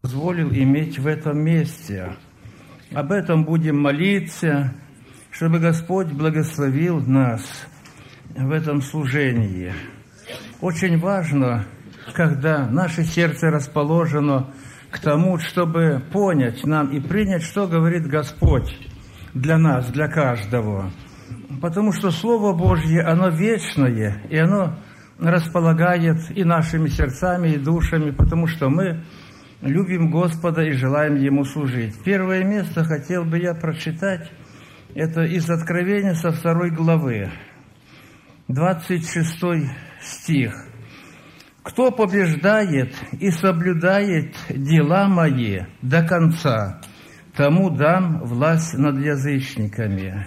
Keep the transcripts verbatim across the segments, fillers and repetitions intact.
позволил иметь в этом месте. Об этом будем молиться, чтобы Господь благословил нас в этом служении. Очень важно, когда наше сердце расположено к тому, чтобы понять нам и принять, что говорит Господь для нас, для каждого. Потому что Слово Божье, оно вечное, и оно располагает и нашими сердцами, и душами, потому что мы любим Господа и желаем Ему служить. Первое место хотел бы я прочитать, это из Откровения со второй главы, двадцать шестой стих. «Кто побеждает и соблюдает дела мои до конца, тому дам власть над язычниками».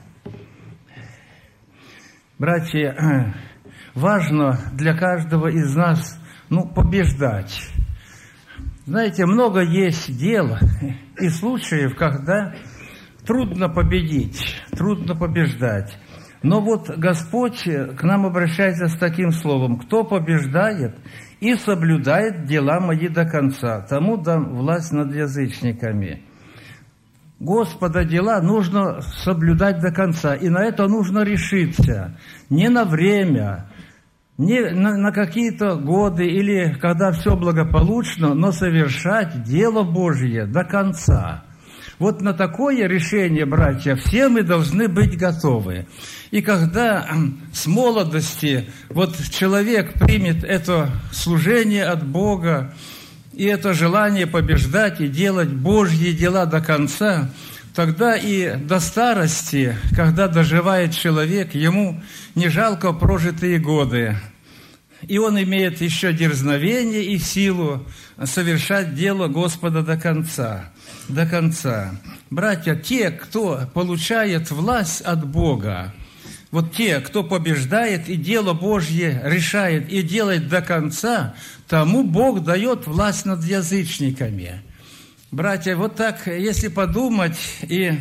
Братья, важно для каждого из нас, ну, побеждать. Знаете, много есть дел и случаев, когда трудно победить, трудно побеждать. Но вот Господь к нам обращается с таким словом: «Кто побеждает и соблюдает дела мои до конца, тому дам власть над язычниками». Господа дела нужно соблюдать до конца, и на это нужно решиться. Не на время, не на, на какие-то годы или когда все благополучно, но совершать дело Божье до конца. Вот на такое решение, братья, все мы должны быть готовы. И когда с молодости вот человек примет это служение от Бога, и это желание побеждать и делать Божьи дела до конца, тогда и до старости, когда доживает человек, ему не жалко прожитые годы. И он имеет еще дерзновение и силу совершать дело Господа до конца. До конца. Братья, те, кто получает власть от Бога, вот те, кто побеждает и дело Божье решает и делает до конца, тому Бог дает власть над язычниками. Братья, вот так, если подумать и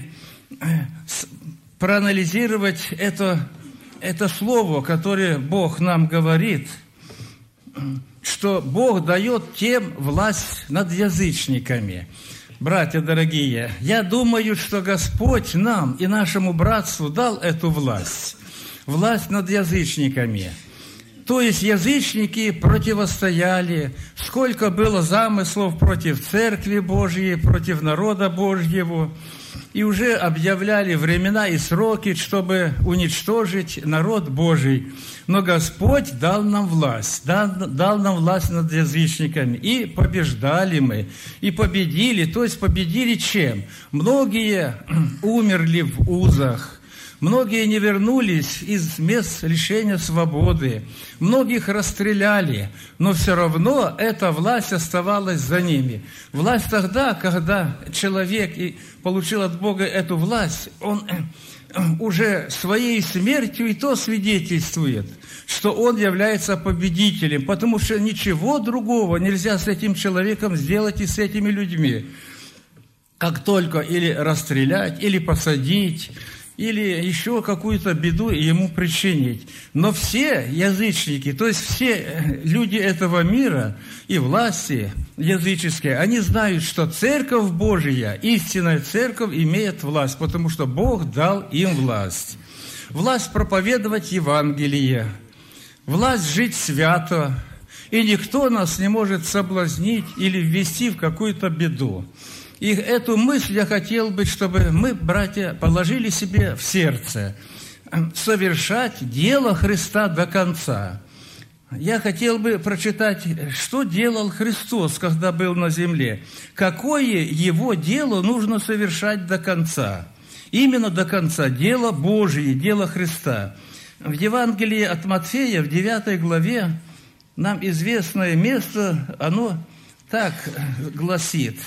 проанализировать это, это слово, которое Бог нам говорит, что Бог дает тем власть над язычниками. Братья дорогие, я думаю, что Господь нам и нашему братству дал эту власть. Власть над язычниками. То есть язычники противостояли, сколько было замыслов против Церкви Божьей, против народа Божьего, и уже объявляли времена и сроки, чтобы уничтожить народ Божий. Но Господь дал нам власть, дал, дал нам власть над язычниками, и побеждали мы, и победили, то есть победили чем? Многие умерли в узах, многие не вернулись из мест лишения свободы, многих расстреляли, но все равно эта власть оставалась за ними. Власть тогда, когда человек и получил от Бога эту власть, он уже своей смертью и то свидетельствует, что он является победителем, потому что ничего другого нельзя с этим человеком сделать и с этими людьми, как только или расстрелять, или посадить, или еще какую-то беду ему причинить. Но все язычники, то есть все люди этого мира и власти языческие, они знают, что Церковь Божия, истинная Церковь, имеет власть, потому что Бог дал им власть. Власть проповедовать Евангелие, власть жить свято, и никто нас не может соблазнить или ввести в какую-то беду. И эту мысль я хотел бы, чтобы мы, братья, положили себе в сердце. Совершать дело Христа до конца. Я хотел бы прочитать, что делал Христос, когда был на земле. Какое Его дело нужно совершать до конца. Именно до конца. Дело Божие, дело Христа. В Евангелии от Матфея, в девятой главе, нам известное место, оно так гласит.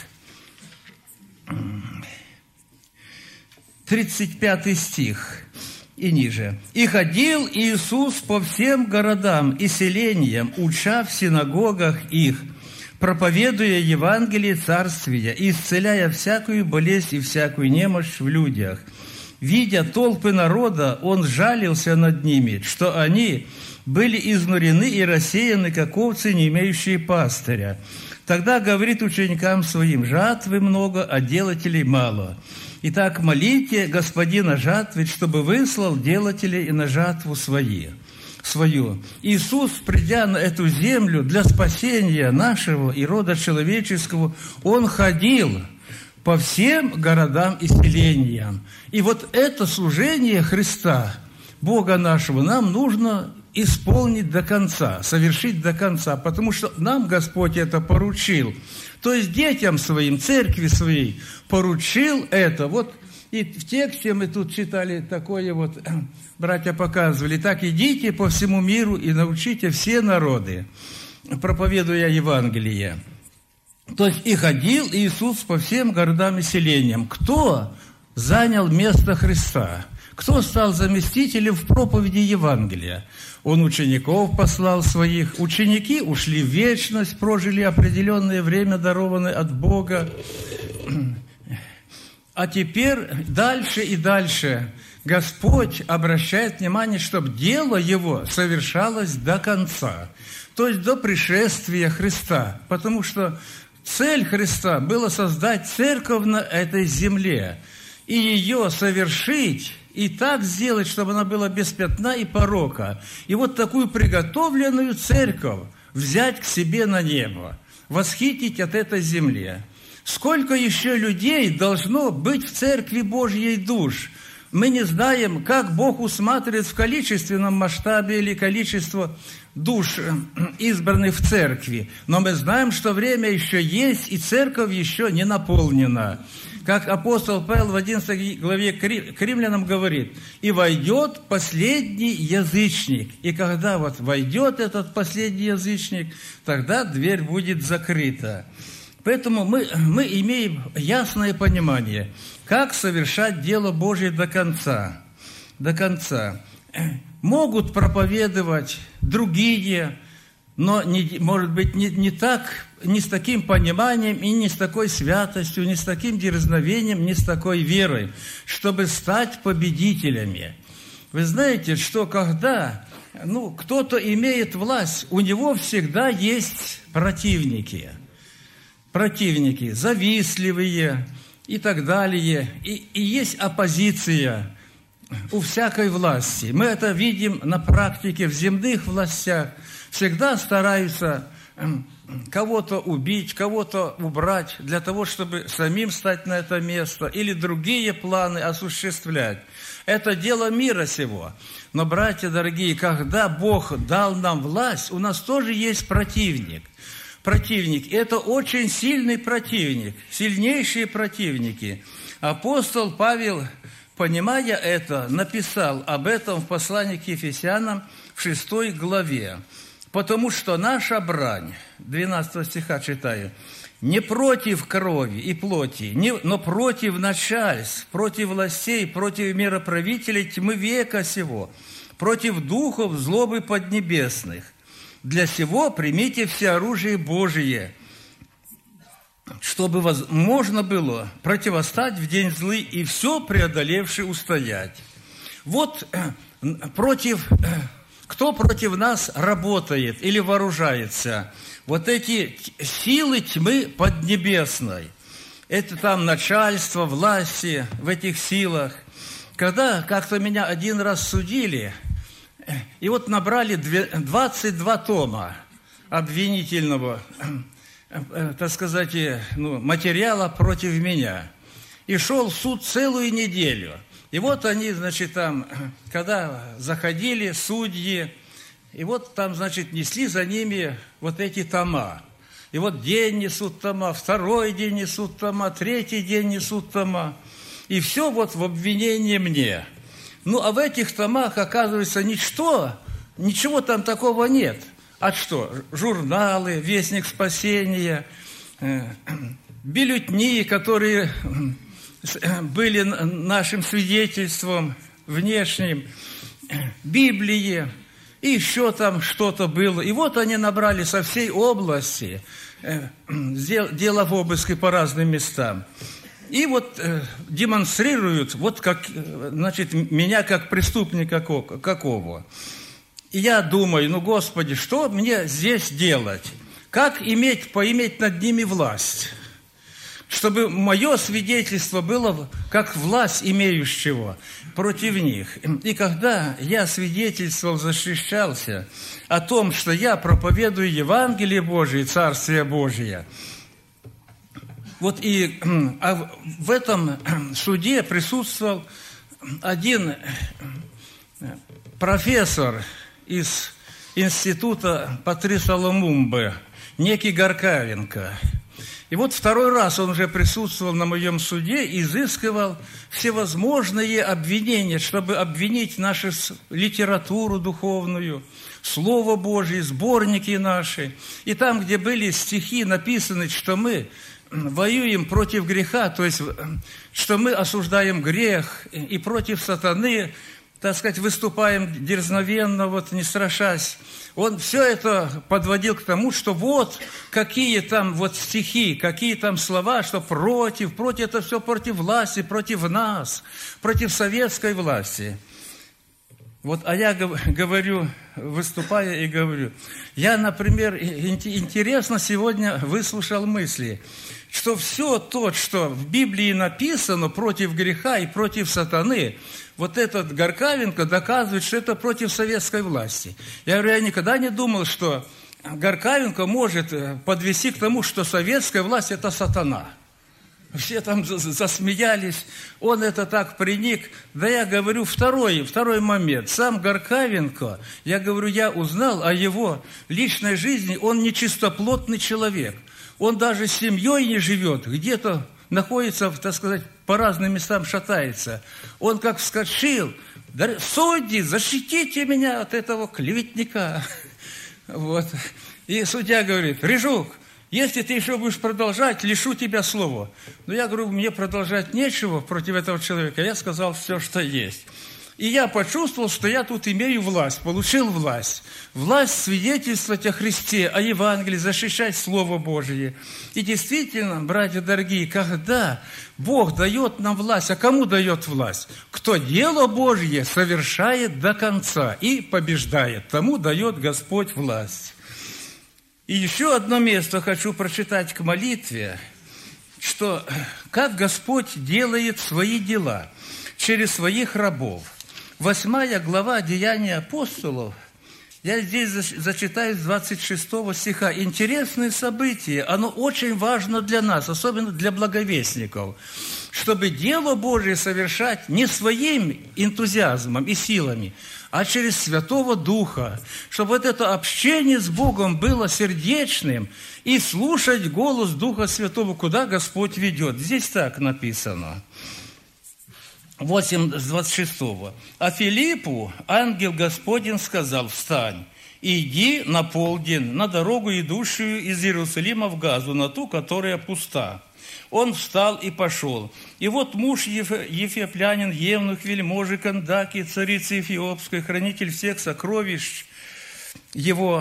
тридцать пятый стих и ниже. «И ходил Иисус по всем городам и селениям, уча в синагогах их, проповедуя Евангелие Царствия, и исцеляя всякую болезнь и всякую немощь в людях. Видя толпы народа, Он жалился над ними, что они были изнурены и рассеяны, как овцы, не имеющие пастыря. Тогда говорит ученикам своим: жатвы много, а делателей мало. Итак, молите Господина жатвы, чтобы выслал делателей и на жатву свои, свою. Иисус, придя на эту землю для спасения нашего и рода человеческого, Он ходил по всем городам и селениям. И вот это служение Христа, Бога нашего, нам нужно исполнить до конца, совершить до конца, потому что нам Господь это поручил. То есть детям своим, церкви своей поручил это. Вот и в тексте мы тут читали такое вот, братья показывали: «Так идите по всему миру и научите все народы, проповедуя Евангелие». То есть и ходил Иисус по всем городам и селениям. Кто занял место Христа? Кто стал заместителем в проповеди Евангелия? Он учеников послал своих. Ученики ушли в вечность, прожили определенное время, дарованное от Бога. А теперь дальше и дальше Господь обращает внимание, чтобы дело Его совершалось до конца, то есть до пришествия Христа. Потому что цель Христа была создать церковь на этой земле и ее совершить, и так сделать, чтобы она была без пятна и порока. И вот такую приготовленную церковь взять к себе на небо, восхитить от этой земли. Сколько еще людей должно быть в Церкви Божьей душ? Мы не знаем, как Бог усматривает в количественном масштабе или количество душ, избранных в Церкви. Но мы знаем, что время еще есть, и Церковь еще не наполнена. Как апостол Павел в одиннадцатой главе к Римлянам говорит: «И войдет последний язычник». И когда вот войдет этот последний язычник, тогда дверь будет закрыта. Поэтому мы, мы имеем ясное понимание, как совершать дело Божие до конца. До конца. Могут проповедовать другие, но, не, может быть, не, не так, не с таким пониманием и не с такой святостью, не с таким дерзновением, не с такой верой, чтобы стать победителями. Вы знаете, что когда ну, кто-то имеет власть, у него всегда есть противники. Противники, завистливые и так далее. И, и есть оппозиция у всякой власти. Мы это видим на практике в земных властях. Всегда стараются кого-то убить, кого-то убрать для того, чтобы самим стать на это место или другие планы осуществлять. Это дело мира сего. Но, братья дорогие, когда Бог дал нам власть, у нас тоже есть противник. Противник. Это очень сильный противник, сильнейшие противники. Апостол Павел, понимая это, написал об этом в послании к Ефесянам в шестой главе. Потому что наша брань, двенадцатого стиха читаю, не против крови и плоти, не, но против начальств, против властей, против мироправителей тьмы века сего, против духов злобы поднебесных. Для сего примите все оружие Божие, чтобы можно было противостать в день злый и все преодолевши устоять. Вот против, кто против нас работает или вооружается? Вот эти силы тьмы поднебесной. Это там начальство, власти в этих силах. Когда как-то меня один раз судили, и вот набрали двадцать два тома обвинительного, так сказать, ну, материала против меня. И шел суд целую неделю. И вот они, значит, там, когда заходили судьи, и вот там, значит, несли за ними вот эти тома. И вот день несут тома, второй день несут тома, третий день несут тома. И все вот в обвинении мне. Ну, а в этих томах, оказывается, ничто, ничего там такого нет. А что? Журналы, Вестник спасения, бюллетени, которые были нашим свидетельством внешним, Библии, и еще там что-то было. И вот они набрали со всей области, делав обыски по разным местам. И вот э, демонстрируют, вот как, значит, меня как преступника какого. И я думаю, ну, Господи, что мне здесь делать? как иметь, поиметь над ними власть? Чтобы мое свидетельство было как власть имеющего против них. И когда я свидетельствовал, защищался о том, что я проповедую Евангелие Божие, Царствие Божие, вот и а в этом суде присутствовал один профессор из института Патриса Лумумбы, некий Горкавенко. И вот второй раз он уже присутствовал на моем суде и изыскивал всевозможные обвинения, чтобы обвинить нашу литературу духовную, Слово Божие, сборники наши. И там, где были стихи написаны, что мы воюем против греха, то есть, что мы осуждаем грех и против сатаны, так сказать, выступаем дерзновенно, вот не страшась. Он все это подводил к тому, что вот какие там вот стихи, какие там слова, что против, против, это все против власти, против нас, против советской власти. Вот, а я говорю, выступая и говорю, я, например, интересно сегодня выслушал мысли, что все то, что в Библии написано против греха и против сатаны, вот этот Горкавенко доказывает, что это против советской власти. Я говорю, я никогда не думал, что Горкавенко может подвести к тому, что советская власть – это сатана. Все там засмеялись, он это так приник. Да я говорю, второй, второй момент. Сам Горкавенко, я говорю, я узнал о его личной жизни, он нечистоплотный человек. Он даже с семьей не живет, где-то находится, так сказать, по разным местам шатается. Он как вскочил, судьи, защитите меня от этого клеветника. Вот. И судья говорит, Рыжук, если ты еще будешь продолжать, лишу тебя слова. Но я говорю, мне продолжать нечего против этого человека. Я сказал все, что есть. И я почувствовал, что я тут имею власть, получил власть. Власть свидетельствовать о Христе, о Евангелии, защищать Слово Божие. И действительно, братья дорогие, когда Бог дает нам власть, а кому дает власть? Кто дело Божье совершает до конца и побеждает, тому дает Господь власть. И еще одно место хочу прочитать к молитве, что как Господь делает свои дела через своих рабов. Восьмая глава Деяний апостолов, я здесь зачитаю с двадцать шестого стиха. Интересное событие, оно очень важно для нас, особенно для благовестников, чтобы дело Божие совершать не своим энтузиазмом и силами, а через Святого Духа, чтобы вот это общение с Богом было сердечным и слушать голос Духа Святого, куда Господь ведет. Здесь так написано. восемь с двадцать шестого. А Филиппу ангел Господень сказал, встань, иди на полдень, на дорогу, идущую из Иерусалима в Газу, на ту, которая пуста. Он встал и пошел. И вот муж Ефеоплянин, евнух, вельможи, Кандаки, царицы Эфиопской, хранитель всех сокровищ его,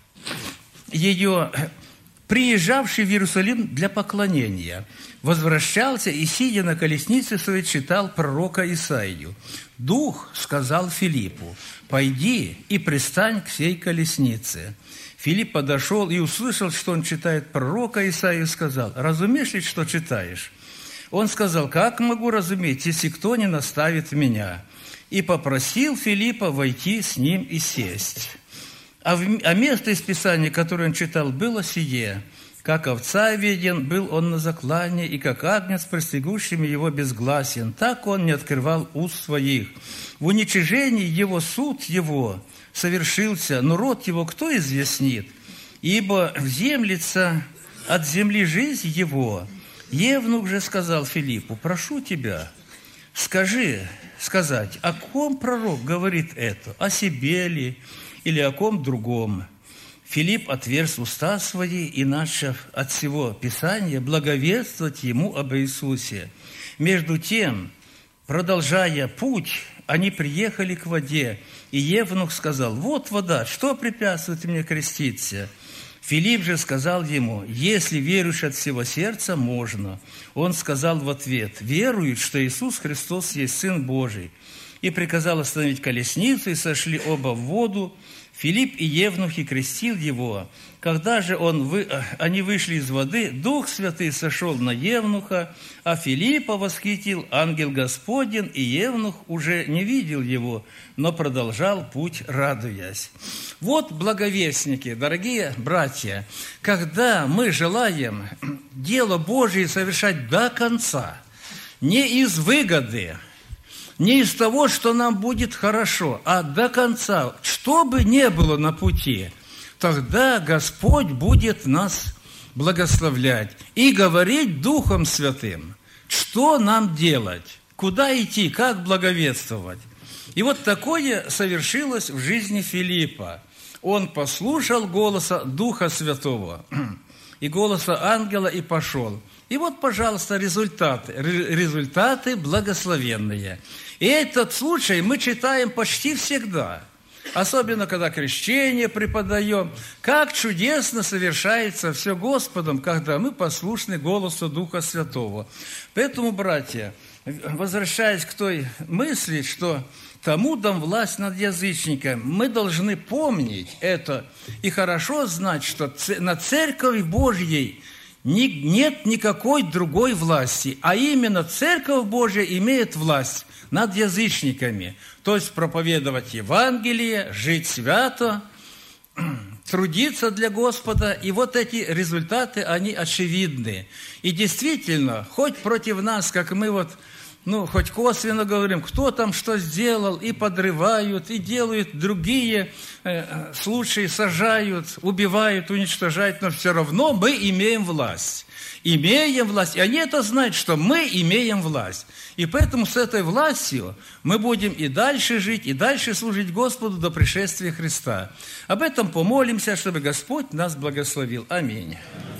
ее, приезжавший в Иерусалим для поклонения, возвращался и, сидя на колеснице своей, читал пророка Исаию. Дух сказал Филиппу, пойди и пристань к сей колеснице. Филипп подошел и услышал, что он читает пророка Исаию, и сказал, разумеешь ли, что читаешь? Он сказал, как могу разуметь, если кто не наставит меня? И попросил Филиппа войти с ним и сесть. А, в, а место из Писания, которое он читал, было сие. Как овца веден, был он на заклане, и как агнец, пристигущим его безгласен, так он не открывал уст своих. В уничижении его суд его совершился, но род его кто изъяснит? Ибо вземлется от земли жизнь его. Евнух же сказал Филиппу, прошу тебя, скажи, сказать, о ком пророк говорит это, о себе ли или о ком другом? Филипп отверз уста свои и, начав от всего Писания, благовествовать ему об Иисусе. Между тем, продолжая путь, они приехали к воде, и Евнух сказал, вот вода, что препятствует мне креститься? Филипп же сказал ему, если веруешь от всего сердца, можно. Он сказал в ответ, веруют, что Иисус Христос есть Сын Божий. И приказал остановить колесницу, и сошли оба в воду, Филипп и евнухи крестил его. Когда же он вы, они вышли из воды, Дух Святый сошел на евнуха, а Филиппа восхитил ангел Господень, и евнух уже не видел его, но продолжал путь, радуясь. Вот, благовестники, дорогие братья, когда мы желаем дело Божие совершать до конца, не из выгоды, не из того, что нам будет хорошо, а до конца, что бы ни было на пути, тогда Господь будет нас благословлять и говорить Духом Святым, что нам делать, куда идти, как благовествовать. И вот такое совершилось в жизни Филиппа. Он послушал голоса Духа Святого и голоса ангела и пошел. И вот, пожалуйста, результаты, результаты благословенные. И этот случай мы читаем почти всегда, особенно когда крещение преподаем, как чудесно совершается все Господом, когда мы послушны голосу Духа Святого. Поэтому, братья, возвращаясь к той мысли, что тому дам власть над язычниками, мы должны помнить это и хорошо знать, что на Церкви Божьей нет никакой другой власти, а именно Церковь Божья имеет власть над язычниками, то есть проповедовать Евангелие, жить свято, трудиться для Господа, и вот эти результаты, они очевидны. И действительно, хоть против нас, как мы вот, ну, хоть косвенно говорим, кто там что сделал, и подрывают, и делают другие э, случаи, сажают, убивают, уничтожают, но все равно мы имеем власть. Имеем власть. И они это знают, что мы имеем власть. И поэтому с этой властью мы будем и дальше жить, и дальше служить Господу до пришествия Христа. Об этом помолимся, чтобы Господь нас благословил. Аминь.